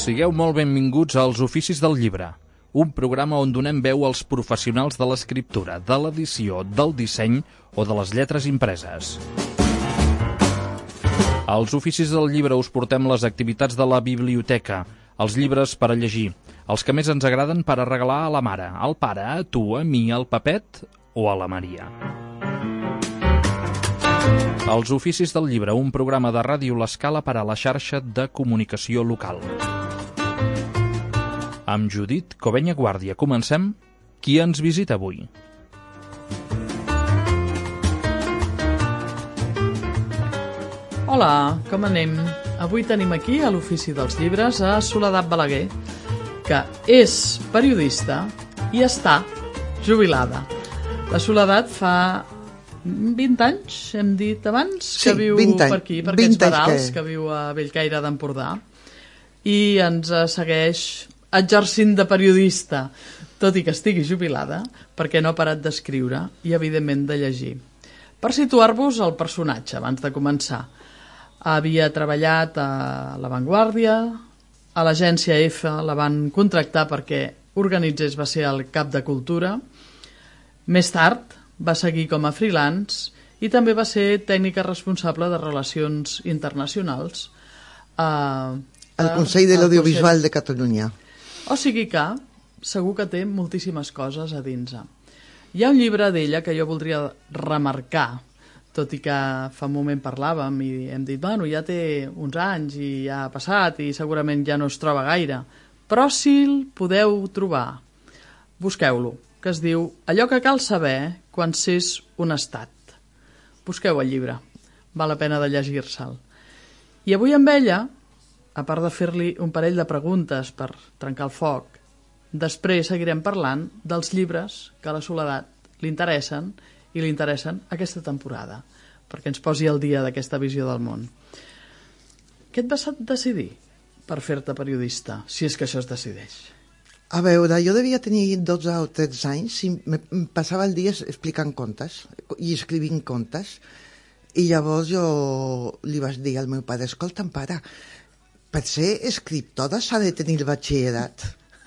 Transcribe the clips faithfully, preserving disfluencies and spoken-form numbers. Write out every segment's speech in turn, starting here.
Sigueu molt benvinguts als Oficis del Llibre, un programa on donem veu als professionals de l'escriptura, de l'edició, del disseny o de les lletres impreses. Als Oficis del Llibre us portem les activitats de la biblioteca, els llibres per a llegir, els que més ens agraden per a regalar a la mare, al pare, a tu, a mi, al Pepet o a la Maria. Els Oficis del Llibre, un programa de Ràdio L'Escala per a la xarxa de comunicació local. Amb Judit Covenya Guàrdia comencem. Qui ens visita avui? Hola, com anem? Avui tenim aquí a l'Ofici dels Llibres a Soledat Balaguer, que és periodista i està jubilada. La Soledat fa vint anys, hem dit abans, sí, que viu vint anys, per aquí, per aquests barals, que... que viu a Bellcaire d'Empordà, i ens segueix exercint de periodista, tot i que estigui jubilada, perquè no ha parat d'escriure i, evidentment, de llegir. Per situar-vos el personatge, abans de començar, havia treballat a La Vanguardia, a l'agència F la van contractar perquè organitzés, va ser el cap de cultura. Més tard va seguir com a freelance i també va ser tècnica responsable de relacions internacionals a, a, al Consell de l'Audiovisual de Catalunya. O sigui que segur que té moltíssimes coses a dins. Hi ha un llibre d'ella que jo voldria remarcar, tot i que fa un moment parlàvem i hem dit, bueno, ja té uns anys i ja ha passat i segurament ja no es troba gaire, però si el podeu trobar, busqueu-lo, que es diu Allò que cal saber quan s'és un estat. Busqueu el llibre, val la pena de llegir-se'l. I avui amb ella, a part de fer-li un parell de preguntes per trencar el foc, després seguirem parlant dels llibres que a la Soledat li interessen i li interessen aquesta temporada, perquè ens posi al dia d'aquesta visió del món. Què et vas decidir per fer-te periodista, si és que això es decideix? A veure, jo devia tenir dotze o tretze anys i em passava el dia explicant contes i escrivint contes, i llavors jo li vaig dir al meu pare, escolta'm, pare, per ser escriptora s'ha de tenir el batxillerat.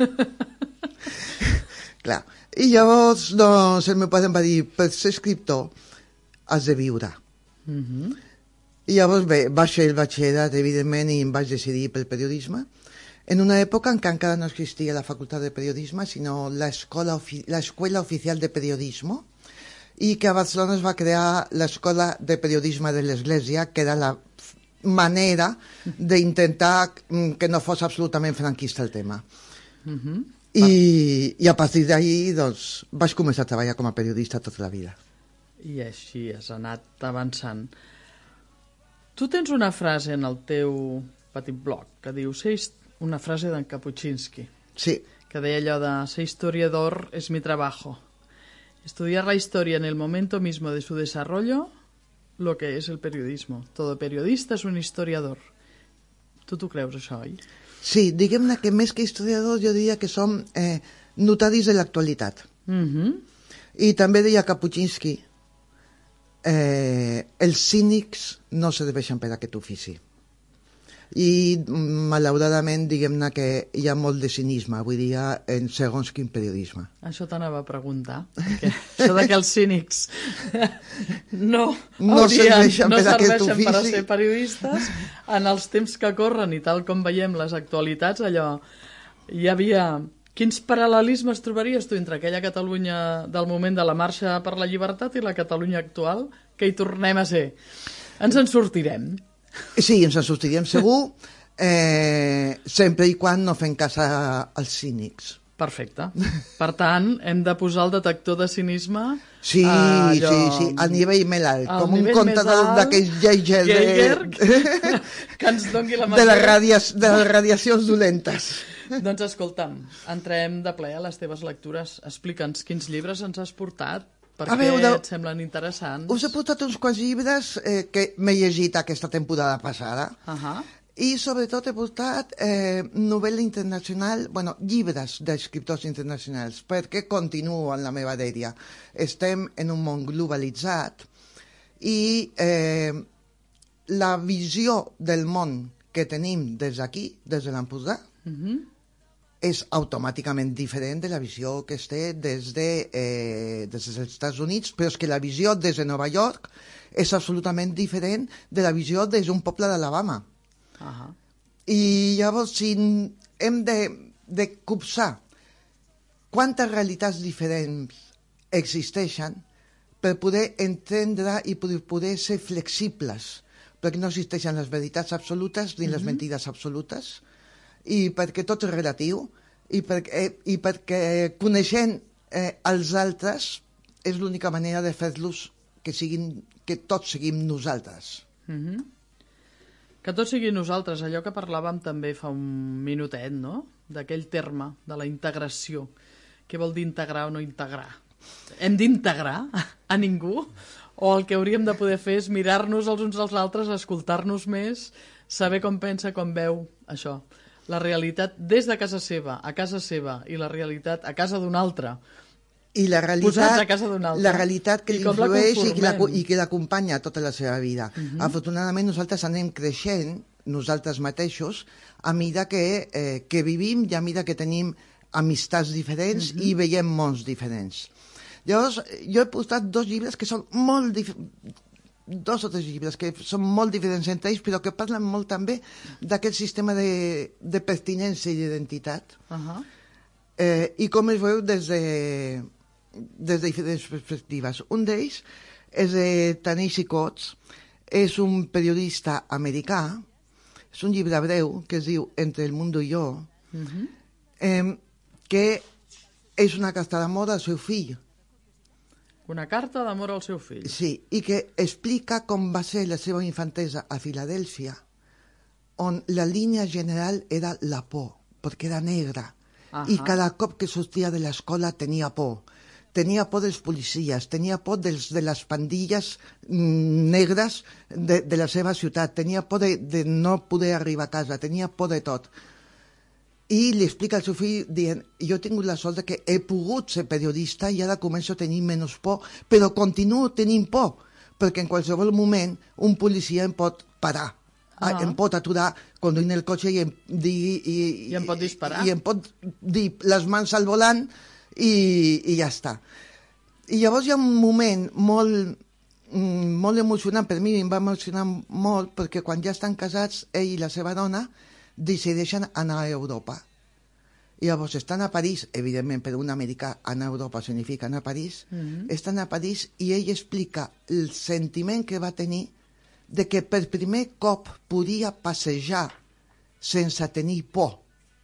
Clar. I llavors, doncs, el meu pare em va dir, per ser escriptor has de viure. Mm-hmm. I llavors, bé, vaig fer el batxillerat, evidentment, i em vaig decidir pel periodisme. En una època en què encara no existia la facultat de periodisme, sinó l'escola ofi- l'Escuela Oficial de Periodismo, i que a Barcelona es va crear l'Escola de Periodisme de l'Església, que era la manera d'intentar que no fos absolutament franquista el tema. Mm-hmm. I, i a partir d'ahir doncs, vaig començar a treballar com a periodista tota la vida. I així has anat avançant. Tu tens una frase en el teu petit blog que diu, una frase d'en Kapuscinski, sí, que deia allò de ser historiador es mi trabajo. Estudiar la historia en el momento mismo de su desarrollo, lo que es el periodismo. Todo periodista es un historiador. Tu t'ho creus, això, oi? Sí, diguem-ne que més que historiadors jo diria que som eh, notaris de l'actualitat. Mm-hmm. I també deia Kapuscinski, eh, els cínics no serveixen per a aquest ofici. I malauradament diguem-ne que hi ha molt de cinisme avui dia en segons quin periodisme. Això t'anava a preguntar, perquè això de que els cínics no, no haurien, serveixen, no per, serveixen per a ofici. ser periodistes, en els temps que corren i tal com veiem les actualitats, allò, hi havia... Quins paral·lelismes trobaries tu entre aquella Catalunya del moment de la marxa per la llibertat i la Catalunya actual, que hi tornem a ser? Ens en sortirem. Sí, ens en sortiríem segur, eh, sempre i quan no fem cas als cínics. Perfecte. Per tant, hem de posar el detector de cinisme... Sí, allò, sí, sí, a nivell més alt, com un comptador d'aquells Geiger, Geiger de... que ens doni la de, les radia... de les radiacions dolentes. Doncs escolta'm, entrem de ple a les teves lectures. Explica'ns quins llibres ens has portat, perquè veure, et semblen interessants. Us he portat uns quants llibres eh, que m'he llegit aquesta temporada passada. Uh-huh. I sobretot he portat eh, novel·la internacional, bueno, llibres d'escriptors internacionals, perquè continuo en la meva dèria. Estem en un món globalitzat i eh, la visió del món que tenim des d'aquí, des de l'Empordà, Mhm. és automàticament diferent de la visió que es té des, de, eh, des dels Estats Units, però és que la visió des de Nova York és absolutament diferent de la visió des d'un poble d'Alabama. Ahà. I llavors, si hem de, de copsar quantes realitats diferents existeixen per poder entendre i poder, poder ser flexibles, perquè no existeixen les veritats absolutes ni les Mhm. mentides absolutes, i perquè tot és relatiu, i perquè, i perquè coneixent eh, els altres és l'única manera de fer-los que, siguin, que tots siguin nosaltres. Mhm. Que tot sigui nosaltres, allò que parlàvem també fa un minutet, no? D'aquell terme, de la integració. Què vol dir integrar o no integrar? Hem d'integrar a ningú? O el que hauríem de poder fer és mirar-nos els uns als altres, escoltar-nos més, saber com pensa, com veu, això. La realitat des de casa seva, a casa seva, i la realitat a casa d'un altre. I la Posats realitat, a casa d'un altre. la realitat que I li com la influeix i que la- conformem. i que l'acompanya tota la seva vida. Mhm. Afortunadament nosaltres anem creixent, nosaltres mateixos, a mida que, eh, que vivim i a mida que tenim amistats diferents i veiem mons diferents. Llavors, jo he posat dos llibres que són molt diferents, dos o tres llibres que són molt diferents entre ells, però que parlen molt també d'aquest sistema de, de pertinença i d'identitat. Ahà. Eh, I com es veu des de, des de diferents perspectives. Un d'ells és de Ta-Nehisi Coates, és un periodista americà, és un llibre breu que es diu Entre el mundo y yo, Mhm. eh, que és una carta d'amor al seu fill, Una carta d'amor al seu fill. sí, i que explica com va ser la seva infantesa a Filadèlfia, on la línia general era la por, perquè era negra, Ahà. i cada cop que sortia de l'escola tenia por. Tenia por dels policies, tenia por dels, de les pandilles mm, negres de, de la seva ciutat, tenia por de, de no poder arribar a casa, tenia por de tot. I li explica al seu fill dient, jo he tingut la sort de que he pogut ser periodista i ara començo a tenir menys por, però continuo tenint por, perquè en qualsevol moment un policia em pot parar, Ah. em pot aturar conduint el cotxe i em, digui, i, I em pot disparar. i em pot dir les mans al volant i, i ja està. I llavors hi ha un moment molt, mm, molt emocionant, per mi em va emocionar molt, perquè quan ja estan casats, ell i la seva dona decideixen anar a Europa. I llavors estan a París, evidentment per un americà anar a Europa significa anar a París, Mhm. estan a París i ell explica el sentiment que va tenir de que per primer cop podia passejar sense tenir por.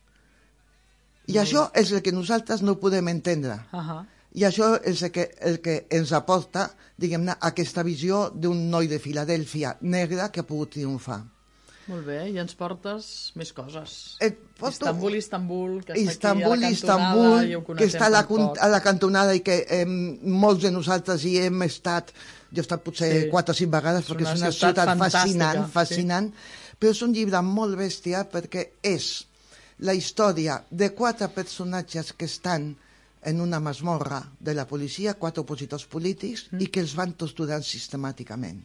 I això és el que nosaltres no podem entendre. Ahà. I això és el que, el que ens aporta, diguem-ne, aquesta visió d'un noi de Filadèlfia negre que ha pogut triomfar. Molt bé, i ens portes més coses. Et porto- Istanbul, Istanbul, que està Istanbul, aquí a la Istanbul, cantonada i ho que coneixem està a la, tampoc. a la cantonada i que eh, molts de nosaltres hi hem estat, jo he estat potser Sí. quatre o cinc vegades, És perquè una és una ciutat ciutat fantàstica, fascinant, sí. fascinant, però és un llibre molt bèstia perquè és la història de quatre personatges que estan en una masmorra de la policia, quatre opositors polítics, mm. i que els van torturant sistemàticament.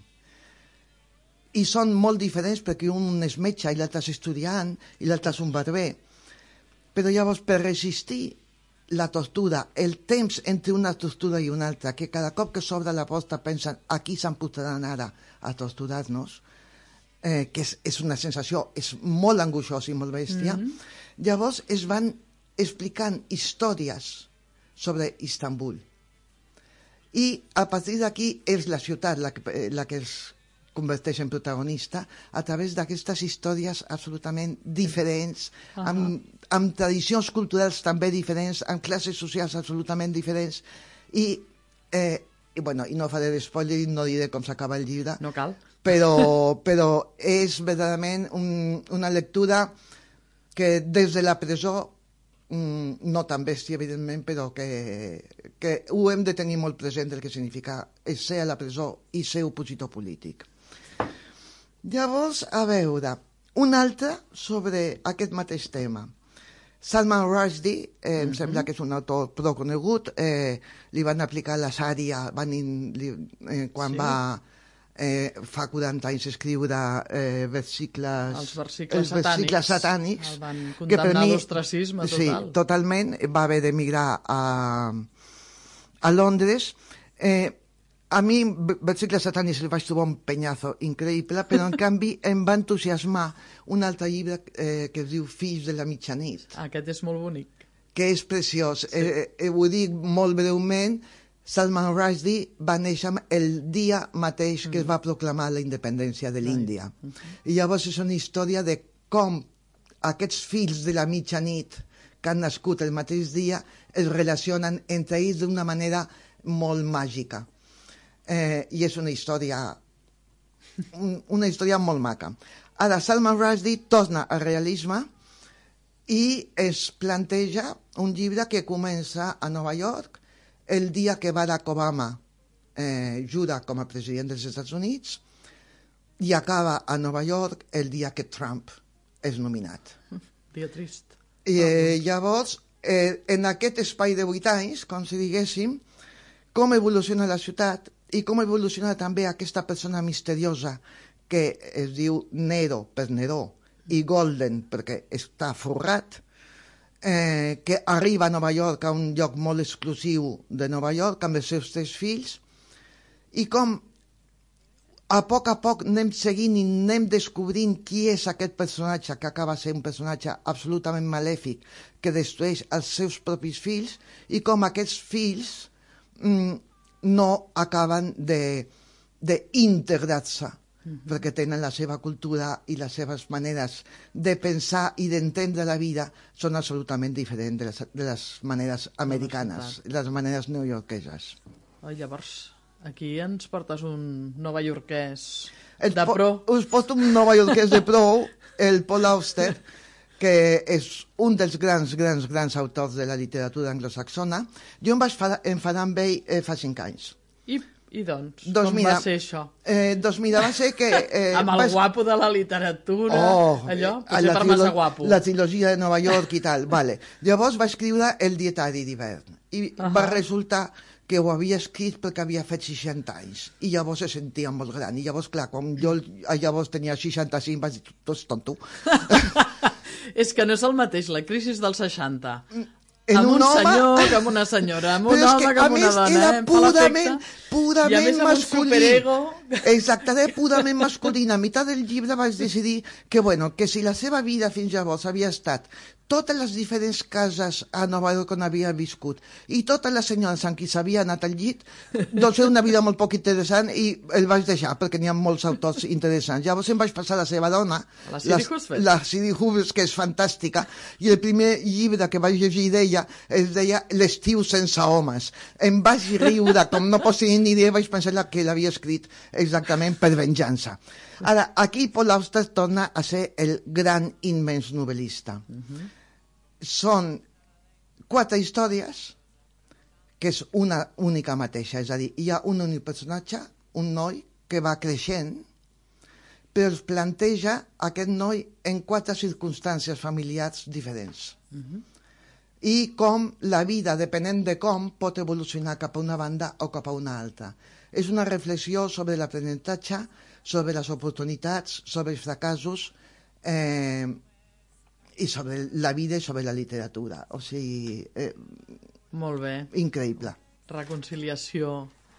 I són molt diferents perquè un és metge i l'altre és estudiant i l'altre és un barber. Però llavors, per resistir la tortura, el temps entre una tortura i una altra, que cada cop que s'obre la porta pensen aquí se'n portaran ara a torturar-nos, eh, que és, és una sensació, és molt angoixós i molt bèstia, mm-hmm. llavors es van explicant històries sobre Istanbul. I a partir d'aquí és la ciutat la que, la que es converteix en protagonista a través d'aquestes històries absolutament diferents, uh-huh. amb, amb tradicions culturals també diferents, amb classes socials absolutament diferents, i, eh, i, bueno, i no faré spoiler, no diré com s'acaba el llibre, No cal. però, però és verdaderament un, una lectura que des de la presó, mm, no tan bèstia, evidentment, però que, que ho hem de tenir molt present el que significa ser a la presó i ser opositor polític. Llavors, a veure, un altre sobre aquest mateix tema. Salman Rushdie, eh, em sembla que és un autor prou conegut, eh, li van aplicar la sària van in, li, eh, quan Sí. va eh, fa quaranta anys escriure eh, versicles... Els versicles els versicles satànics. El van que per condemnar mi- a l'ostracisme total. Sí, totalment. Va haver d'emigrar a, a Londres. Eh, a mi, v- versicles satànics, el vaig trobar un penyazo increïble, però en canvi em va entusiasmar un altre llibre eh, que es diu Fills de la mitjanit, Aquest és molt bonic. que és preciós. Sí. Eh, eh, ho dic molt breument. Salman Rushdie va néixer el dia mateix que es va proclamar la independència de l'Índia. I llavors és una història de com aquests fills de la mitjanit que han nascut el mateix dia es relacionen entre ells d'una manera molt màgica. Eh, I és una història un- una història molt maca. Ara, Salman Rushdie torna al realisme i es planteja un llibre que comença a Nova York el dia que Barack Obama eh, jura com a president dels Estats Units i acaba a Nova York el dia que Trump és nominat. Dia trist. I eh, llavors, eh, en aquest espai de vuit anys, com si diguéssim, com evoluciona la ciutat i com evoluciona també aquesta persona misteriosa que es diu Nero per Neró i Golden perquè està forrat, eh, que arriba a Nova York, a un lloc molt exclusiu de Nova York, amb els seus tres fills, i com a poc a poc anem seguint i anem descobrint qui és aquest personatge, que acaba sent un personatge absolutament malèfic, que destrueix els seus propis fills, i com aquests fills mm, no acaben de d'integrar-se, mm-hmm. perquè tenen la seva cultura i les seves maneres de pensar i d'entendre la vida són absolutament diferents de les, de les maneres americanes, les maneres neoyorqueses. Oh, llavors, aquí ens portes un novaiorquès El de po- pro. Us porto un novaiorquès de pro, el Paul Auster, que és un dels grans, grans, grans autors de la literatura anglosaxona. Jo em vaig fa- enfadar amb ell eh, fa cinc anys. I, i doncs, Doncs com mira, va ser això? Eh, doncs mira, va ser que... Eh, Amb el vas- guapo de la literatura, Oh, allò, eh, potser la per massa trilo- guapo. La trilogia de Nova York i tal, vale. Llavors va escriure El dietari d'hivern i Ahà. va resultar que ho havia escrit perquè havia fet seixanta anys i llavors se sentia molt gran i llavors, clar, quan jo llavors tenia seixanta-cinc vaig dir, tu ets tonto. És que no és el mateix, la crisi dels seixanta. En amb un, un home- senyor que amb una senyora, amb un Però és home que, que a amb una més, dona, era eh? Em fa purament, l'efecte. purament I a més amb un masculí. superego. Exacte, era purament masculí. A mitjà del llibre vaig decidir que, bueno, que si la seva vida fins llavors havia estat totes les diferents cases a Nova York on havia viscut i totes les senyores amb qui s'havia anat al llit, doncs era una vida molt poc interessant i el vaig deixar perquè n'hi ha molts autors interessants. Llavors em vaig passar a la seva dona, La Siri Husfeld. la Siri Husfeld, que és fantàstica, i el primer llibre que vaig llegir d'ella es deia L'estiu sense homes. Em vaig riure, com no pots tenir ni idea, vaig pensar que l'havia escrit exactament per venjança. Ara, aquí Paul Auster torna a ser el gran, immens novel·lista. Uh-huh. Són quatre històries que és una única mateixa, és a dir, hi ha un únic personatge, un noi que va creixent, però es planteja aquest noi en quatre circumstàncies familiars diferents. Uh-huh. I com la vida, depenent de com, pot evolucionar cap a una banda o cap a una altra. És una reflexió sobre l'aprenentatge, sobre les oportunitats, sobre els fracassos, eh, i sobre la vida i sobre la literatura. O sigui, eh, Molt bé. increïble. Reconciliació.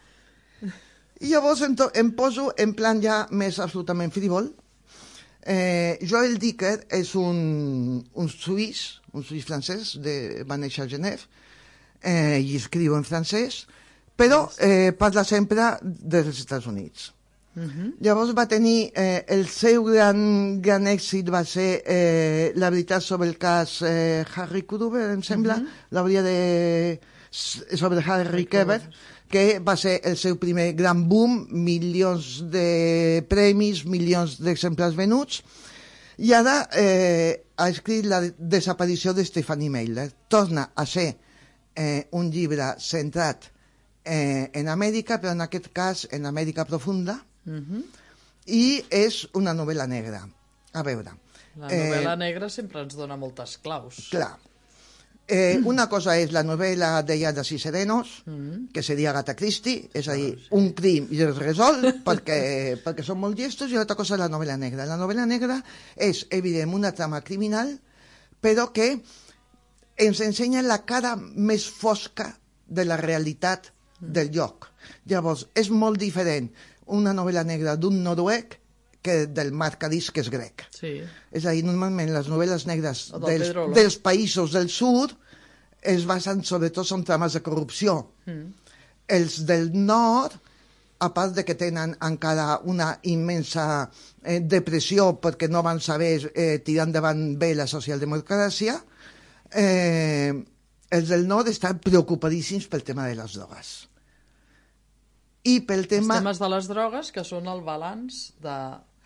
I llavors em, to- em poso en plan ja més absolutament frívol. Eh, Joël Dicker és un, un suís, un suís francès, de, va néixer a Genève, eh, i escriu en francès, però eh, parla sempre dels Estats Units. Uh-huh. Llavors va tenir eh, el seu gran, gran èxit va ser eh, la veritat sobre el cas eh, Harry Kruger, em sembla, uh-huh. la veritat de, sobre Harry Keber, que va ser el seu primer gran boom, milions de premis, milions d'exemplars venuts, i ara eh, ha escrit La desaparició de Stephanie Meyer. Torna a ser eh, un llibre centrat eh, en Amèrica, però en aquest cas en Amèrica profunda, Uh-huh. i és una novel·la negra. A veure... La novel·la eh, negra sempre ens dona moltes claus. Clar. Eh, una cosa és la novel·la de Lladas i Serenos, mm. que seria Agatha Christie, és a dir, un crim i es resol perquè, perquè són molt llestos, i l'altra cosa és la novel·la negra. La novel·la negra és, evident, una trama criminal, però que ens ensenya la cara més fosca de la realitat mm. del lloc. Llavors, és molt diferent una novel·la negra d'un noruec que del Marcadís, que és grec. Sí. És a dir, normalment les novel·les negres dels, dels països del sud es basen sobretot en trames de corrupció. Mm. Els del nord, a part de que tenen encara una immensa eh, depressió perquè no van saber eh, tirar endavant bé la socialdemocràcia, eh, els del nord estan preocupadíssims pel tema de les drogues. I pel tema... Els temes de les drogues, que són el balanç de...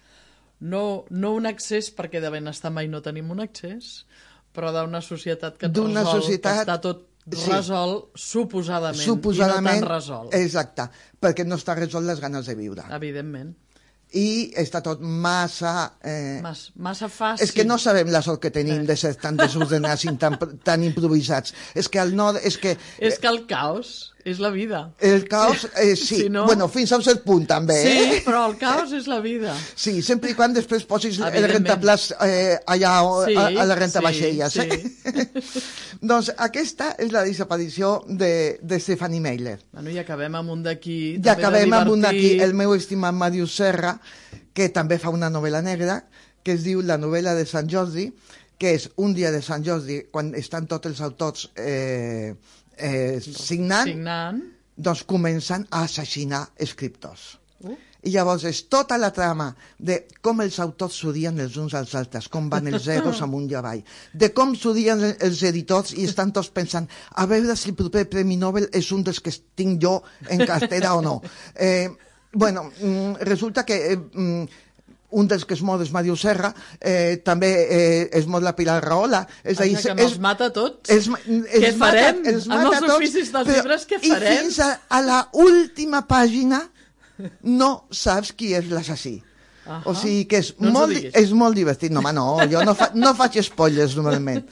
No, no un accés, perquè de benestar mai no tenim un accés, però d'una societat que et resol, societat... que està tot resolt, sí. suposadament, suposadament, i no tan resolt. Exacte, perquè no està resolt les ganes de viure. Evidentment. I està tot massa... Eh... Mas, massa fàcil. És que no sabem la sort que tenim de ser tan desordenats i tan, tan improvisats. És que al nord... És que, és que el caos és la vida. El caos, eh, sí. Si no... Bueno, fins a un cert punt, també. Sí, eh? però el caos és la vida. Sí, sempre i quan després posis el rentaplats eh, allà sí, a, a la renta sí, vaixelles. Sí. Eh? Doncs aquesta és la desaparició de, de Stephanie Meyer. Bueno, i acabem amb un d'aquí. I acabem amb un d'aquí, el meu estimat Màrius Serra, que també fa una novel·la negra, que es diu La novel·la de Sant Jordi, que és un dia de Sant Jordi, quan estan tots els autors eh, eh, signant, signant, doncs comencen a assassinar escriptors. Uh. I llavors és tota la trama de com els autors s'odien els uns als altres, com van els egos amunt i avall, de com s'odien els editors i estan tots pensant a veure si el proper Premi Nobel és un dels que tinc jo en cartera o no. Eh, bueno, resulta que... Eh, un dels que es mor és Màrius Serra, eh, també eh, es mor la Pilar Rahola. És a dir, que no els mata tots? Els, els què farem? Mata, els amb els oficis dels llibres, què farem? I fins a, a la última pàgina no saps qui és l'assassí. Uh -huh. O sigui que és, no molt, és molt divertit. No, home, no, jo no, fa, no faig spoilers normalment.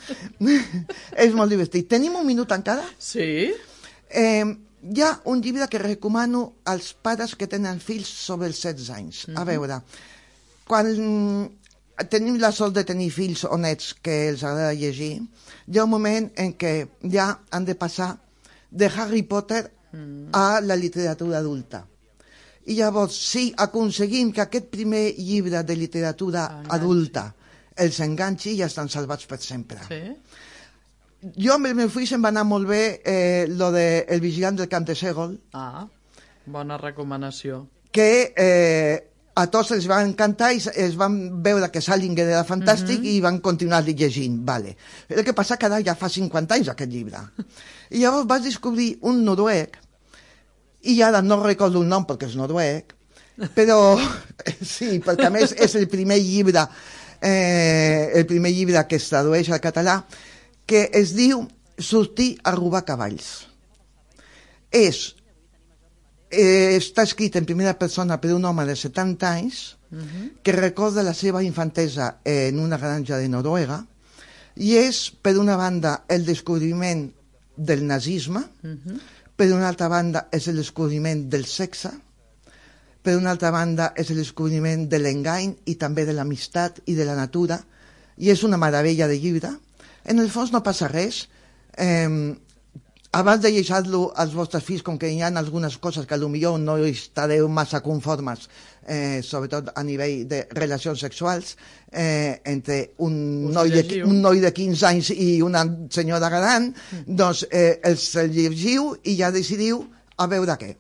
És molt divertit. Tenim un minut encara? Sí. Eh, hi ha un llibre que recomano als pares que tenen fills sobre els setze anys. Uh -huh. A veure... Quan tenim la sort de tenir fills o nets que els agrada llegir, hi ha un moment en què ja han de passar de Harry Potter a la literatura adulta. I llavors, si aconseguim que aquest primer llibre de literatura adulta els enganxi, ja estan salvats per sempre. Sí? Jo amb el meu fill se'm va anar molt bé eh, lo de El vigilant del camp de Ségol. Ah, bona recomanació. Que... Eh, a tots els va encantar i es van veure que Salinger era fantàstic uh -huh. i van continuar llegint. Vale. El que passa que ara ja fa cinquanta anys aquest llibre. I llavors vas descobrir un noruec, i ara no recordo el nom perquè és noruec, però sí, perquè a més és el primer llibre eh, el primer llibre que es tradueix al català, que es diu Sortir a robar cavalls. És Eh, està escrit en primera persona per un home de setanta anys uh-huh. que recorda la seva infantesa en una granja de Noruega, i és, per una banda, el descobriment del nazisme, uh-huh. per una altra banda és el descobriment del sexe, per una altra banda és el descobriment de l'engany i també de l'amistat i de la natura, i és una meravella de llibre. En el fons no passa res. eh, Abans de llegir-lo als vostres fills, com que hi ha algunes coses que potser no estareu massa conformes, eh, sobretot a nivell de relacions sexuals, eh, entre un noi, de, un noi de quinze anys i una senyora gran, mm. doncs eh, els llegiu i ja decidiu a veure què.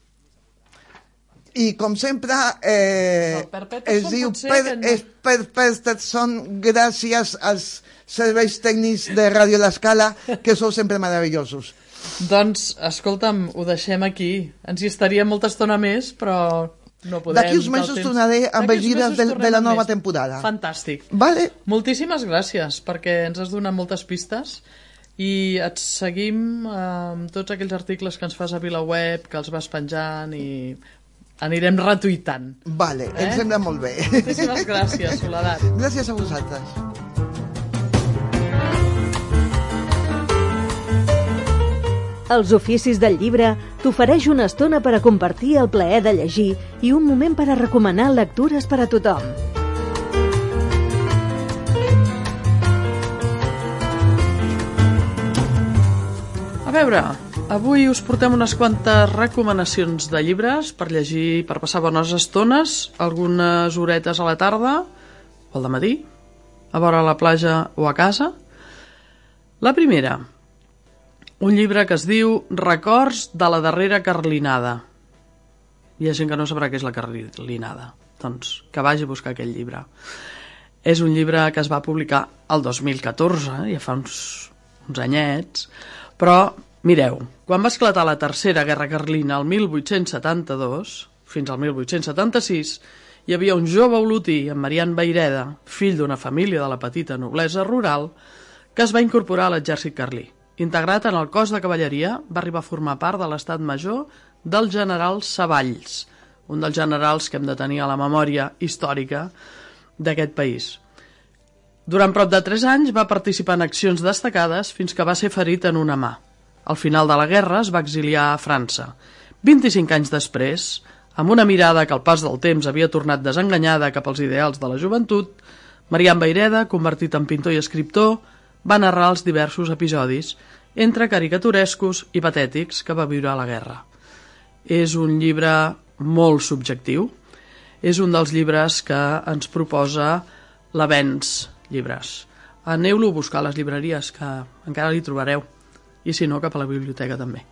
I com sempre eh, es diu per, no... és per Peterson, gràcies als serveis tècnics de Ràdio L'Escala, que sou sempre meravellosos. Doncs, escolta'm, ho deixem aquí. Ens hi estaria molta estona més, però no podem. D'aquí uns mesos temps... tornaré amb els llibres de, de la nova més. temporada. Fantàstic. Vale. Moltíssimes gràcies, perquè ens has donat moltes pistes i et seguim amb tots aquells articles que ens fas a VilaWeb, que els vas penjant i anirem retuitant. Vale, eh? Em sembla molt bé. Moltíssimes gràcies, Soledat. Gràcies a vosaltres. Els Oficis del Llibre t'ofereix una estona per a compartir el plaer de llegir i un moment per a recomanar lectures per a tothom. A veure, avui us portem unes quantes recomanacions de llibres per llegir, per passar bones estones, algunes horetes a la tarda o al dematí, a vora la platja o a casa. La primera, un llibre que es diu Records de la darrera carlinada. Hi ha gent que no sabrà què és la carlinada, doncs que vagi a buscar aquell llibre. És un llibre que es va publicar el dos mil catorze, ja fa uns, uns anyets, però mireu, quan va esclatar la Tercera Guerra Carlina el mil vuit-cents setanta-dos, fins al mil vuit-cents setanta-sis, hi havia un jove olotí, en Marian Vayreda, fill d'una família de la petita noblesa rural, que es va incorporar a l'exèrcit carlí. Integrat en el cos de cavalleria, va arribar a formar part de l'estat major del general Savalls, un dels generals que hem de tenir a la memòria històrica d'aquest país. Durant prop de tres anys va participar en accions destacades fins que va ser ferit en una mà. Al final de la guerra es va exiliar a França. vint-i-cinc anys després, amb una mirada que al pas del temps havia tornat desenganyada cap als ideals de la joventut, Marian Vayreda, convertit en pintor i escriptor, va narrar els diversos episodis, entre caricaturescos i patètics, que va viure a la guerra. És un llibre molt subjectiu. És un dels llibres que ens proposa l'Avenç Llibres. Aneu-lo a buscar a les llibreries, que encara l'hi trobareu, i si no, cap a la biblioteca també.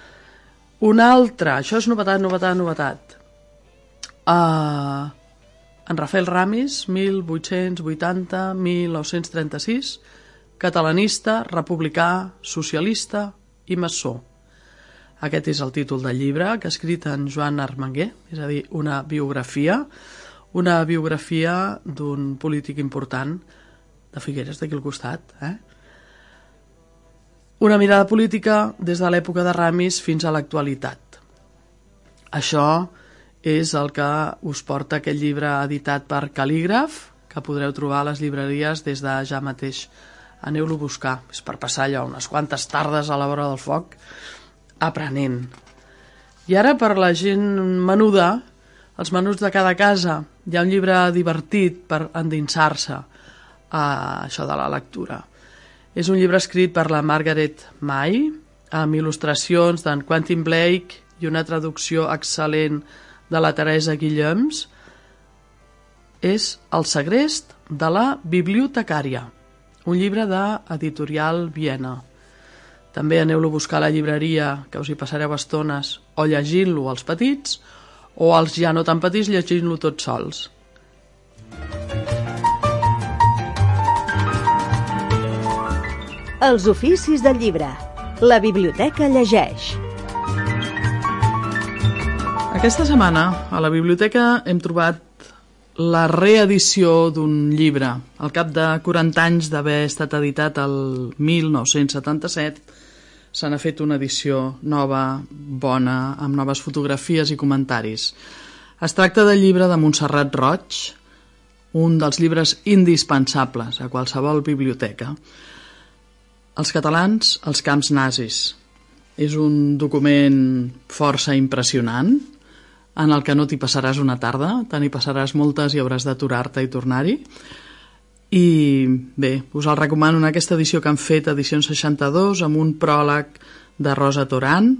Un altre, això és novetat, novetat, novetat. Uh, en Rafael Ramis, mil vuit-cents vuitanta a mil nou-cents trenta-sis, catalanista, republicà, socialista i maçó. Aquest és el títol del llibre, que ha escrit en Joan Armenguer, és a dir, una biografia, una biografia d'un polític important de Figueres, d'aquí al costat. Eh? Una mirada política des de l'època de Ramis fins a l'actualitat. Això és el que us porta aquest llibre editat per Cal·lígraf, que podreu trobar a les llibreries des de ja mateix. Aneu-lo a buscar, és per passar allò unes quantes tardes a la vora del foc aprenent. I ara, per la gent menuda, els menuts de cada casa, hi ha un llibre divertit per endinsar-se a això de la lectura. És un llibre escrit per la Margaret May, amb il·lustracions d'en Quentin Blake i una traducció excel·lent de la Teresa Guillems. És El segrest de la bibliotecària, un llibre d'Editorial Viena. També aneu-lo a buscar a la llibreria, que us hi passareu estones, o llegint-lo als petits, o als ja no tan petits llegint-lo tots sols. Els Oficis del Llibre. La biblioteca llegeix. Aquesta setmana a la biblioteca hem trobat la reedició d'un llibre. Al cap de quaranta anys d'haver estat editat el mil nou-cents setanta-set, se n'ha fet una edició nova, bona, amb noves fotografies i comentaris. Es tracta del llibre de Montserrat Roig, un dels llibres indispensables a qualsevol biblioteca. Els catalans, els camps nazis. És un document força impressionant, en el que no t'hi passaràs una tarda, te n'hi passaràs moltes i hauràs d'aturar-te i tornar-hi. I bé, us el recomano en aquesta edició que han fet, edició seixanta-dos, amb un pròleg de Rosa Toran.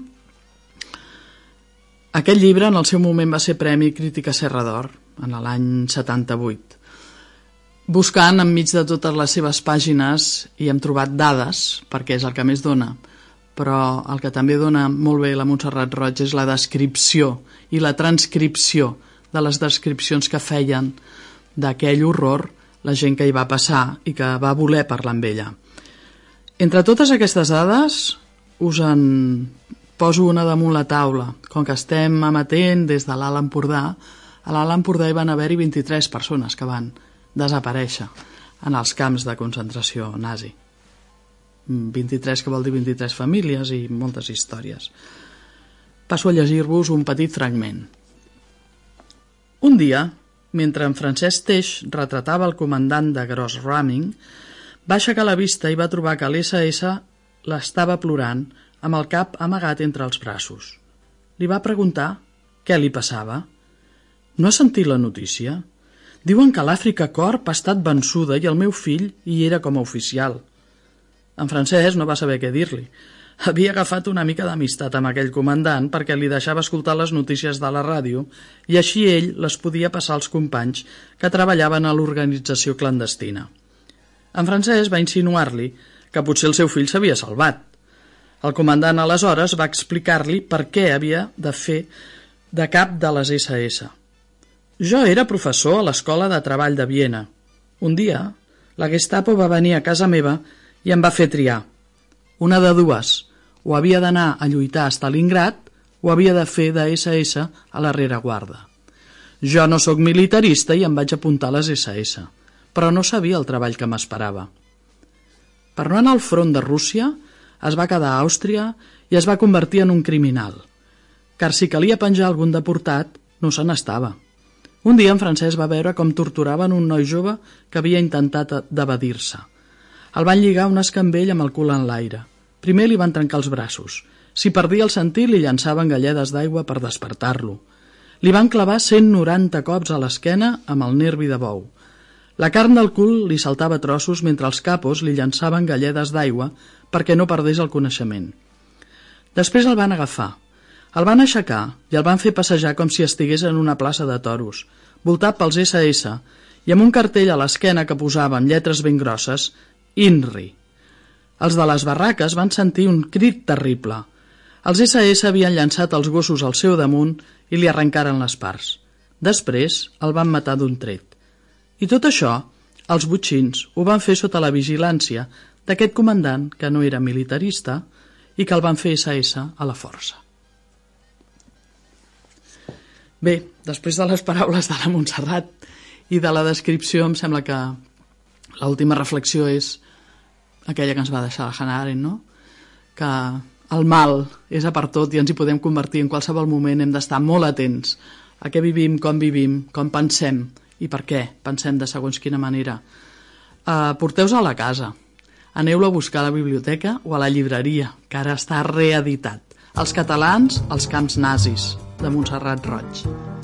Aquest llibre en el seu moment va ser Premi Crítica Serra d'Or, en l'any setanta-vuit. Buscant enmig de totes les seves pàgines hi hem trobat dades, perquè és el que més dona, però el que també dona molt bé la Montserrat Roig és la descripció i la transcripció de les descripcions que feien d'aquell horror la gent que hi va passar i que va voler parlar amb ella. Entre totes aquestes dades us en poso una damunt la taula. Com que estem emetent des de l'Alt Empordà, a l'Alt Empordà hi van haver-hi vint-i-tres persones que van desaparèixer en els camps de concentració nazi. vint-i-tres que vol dir vint-i-tres famílies i moltes històries. Passo a llegir-vos un petit fragment. Un dia, mentre en Francesc Teix retratava el comandant de Grossramming, va aixecar la vista i va trobar que l'S S l'estava plorant amb el cap amagat entre els braços. Li va preguntar què li passava. No has sentit la notícia? Diuen que l'Àfrica Corp ha estat vençuda i el meu fill hi era com a oficial. En Francesc no va saber què dir-li. Havia agafat una mica d'amistat amb aquell comandant perquè li deixava escoltar les notícies de la ràdio i així ell les podia passar als companys que treballaven a l'organització clandestina. En Francesc va insinuar-li que potser el seu fill s'havia salvat. El comandant aleshores va explicar-li per què havia de fer de cap de les esse esse. Jo era professor a l'escola de treball de Viena. Un dia, la Gestapo va venir a casa meva i em va fer triar. Una de dues, o havia d'anar a lluitar a Stalingrad o havia de fer de esse esse a la rereguarda. Jo no sóc militarista i em vaig apuntar a les esse esse, però no sabia el treball que m'esperava. Per no anar al front de Rússia, es va quedar a Àustria i es va convertir en un criminal, car si calia penjar algun deportat, no se n'estava. Un dia en Francesc va veure com torturaven un noi jove que havia intentat d'evadir-se. El van lligar a un escambell amb el cul en l'aire. Primer li van trencar els braços. Si perdia el sentit, li llançaven galledes d'aigua per despertar-lo. Li van clavar cent noranta cops a l'esquena amb el nervi de bou. La carn del cul li saltava a trossos mentre els capos li llançaven galledes d'aigua perquè no perdés el coneixement. Després el van agafar. El van aixecar i el van fer passejar com si estigués en una plaça de toros, voltat pels esse esse i amb un cartell a l'esquena que posava amb lletres ben grosses INRI. Els de les barraques van sentir un crit terrible. Els esse esse havien llançat els gossos al seu damunt i li arrencaren les parts. Després el van matar d'un tret. I tot això, els botxins ho van fer sota la vigilància d'aquest comandant que no era militarista i que el van fer esse esse a la força. Bé, després de les paraules de la Montserrat i de la descripció, em sembla que l'última reflexió és aquella que ens va deixar la Hannah Arendt, no? Que el mal és a per tot i ens hi podem convertir en qualsevol moment. Hem d'estar molt atents a què vivim, com vivim, com pensem i per què pensem de segons quina manera. Uh, Porteu-vos a la casa, aneu-lo a buscar a la biblioteca o a la llibreria, que ara està reeditat. Els catalans, els camps nazis, de Montserrat Roig.